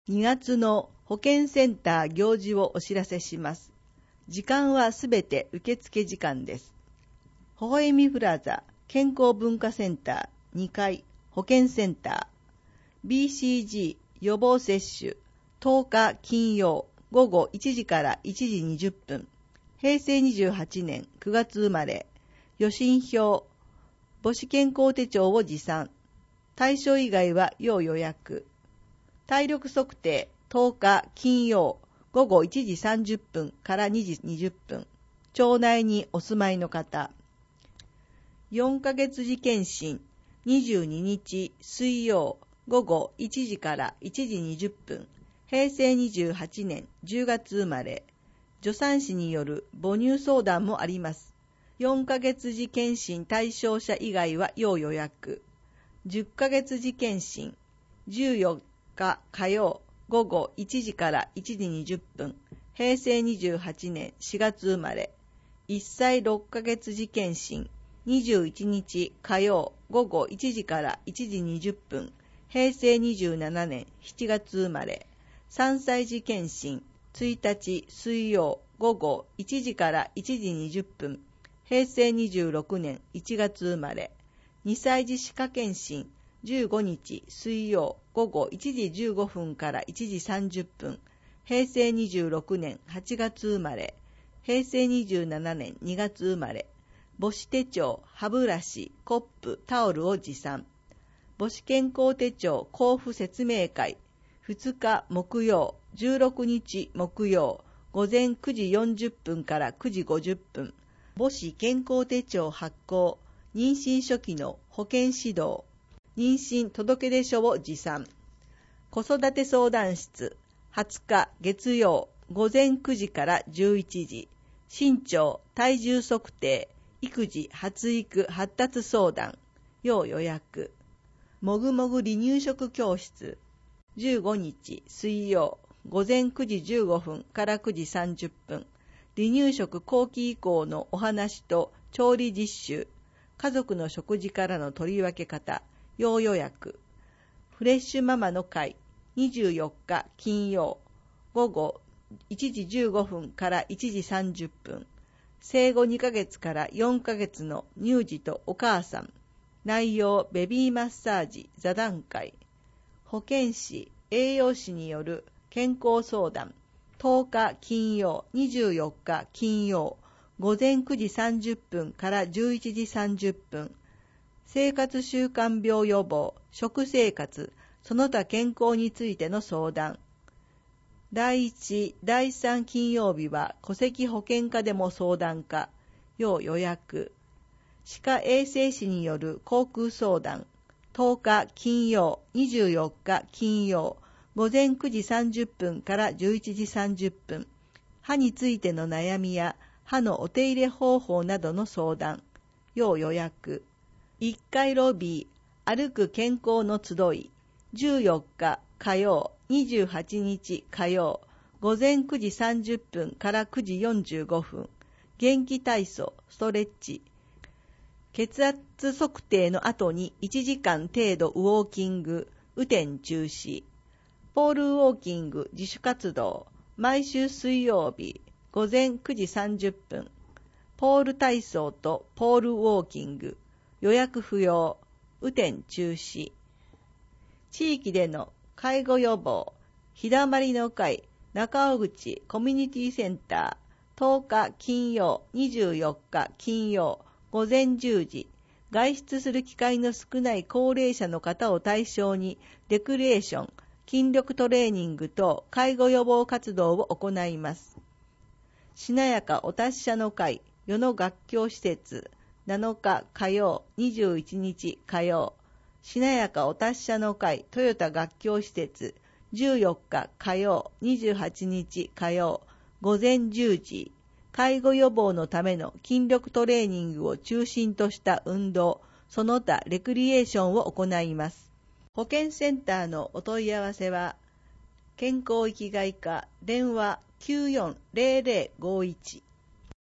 2月の保健センター行事をお知らせします。時間はすべて受付時間です。微笑みプラザ健康文化センター2階保健センター BCG 予防接種10日金曜午後1時から1時20分平成28年9月生まれ予診票母子健康手帳を持参対象以外は要予約体力測定10日金曜午後1時30分から2時20分町内にお住まいの方4ヶ月次検診22日水曜午後1時から1時20分平成28年10月生まれ助産師による母乳相談もあります。4ヶ月次検診対象者以外は要予約10ヶ月次検診14日火曜午後1時から1時20分平成28年4月生まれ1歳6ヶ月次検診21日火曜午後1時から1時20分平成27年7月生まれ3歳児検診1日水曜午後1時から1時20分平成26年1月生まれ2歳児歯科検診15日水曜午後1時15分から1時30分平成26年8月生まれ平成27年2月生まれ母子手帳、歯ブラシ、コップ、タオルを持参母子健康手帳交付説明会2日木曜16日木曜午前9時40分から9時50分母子健康手帳発行妊娠初期の保健指導妊娠届出書を持参子育て相談室20日月曜午前9時から11時身長体重測定育児発育発達相談要予約もぐもぐ離乳食教室15日水曜午前9時15分から9時30分離乳食後期以降のお話と調理実習家族の食事からの取り分け方要予約フレッシュママの会24日金曜午後1時15分から1時30分生後2ヶ月から4ヶ月の乳児とお母さん内容ベビーマッサージ座談会保健師栄養士による健康相談10日金曜24日金曜午前9時30分から11時30分生活習慣病予防食生活その他健康についての相談第1、第3金曜日は戸籍保険課でも相談課要予約歯科衛生士による口腔相談10日金曜24日金曜午前9時30分から11時30分歯についての悩みや歯のお手入れ方法などの相談要予約1階ロビー歩く健康の集い14日火曜28日火曜午前9時30分から9時45分元気体操ストレッチ血圧測定の後に1時間程度ウォーキング雨天中止ポールウォーキング自主活動毎週水曜日午前9時30分ポール体操とポールウォーキング予約不要雨天中止地域での介護予防日だまりの会中尾口コミュニティセンター10日金曜24日金曜午前10時外出する機会の少ない高齢者の方を対象にレクリエーション筋力トレーニングと介護予防活動を行います。しなやかお達者の会与野学教施設7日火曜21日火曜しなやかお達者の会トヨタ学教施設14日火曜28日火曜午前10時介護予防のための筋力トレーニングを中心とした運動その他レクリエーションを行います。保健センターのお問い合わせは健康生きがい課電話940051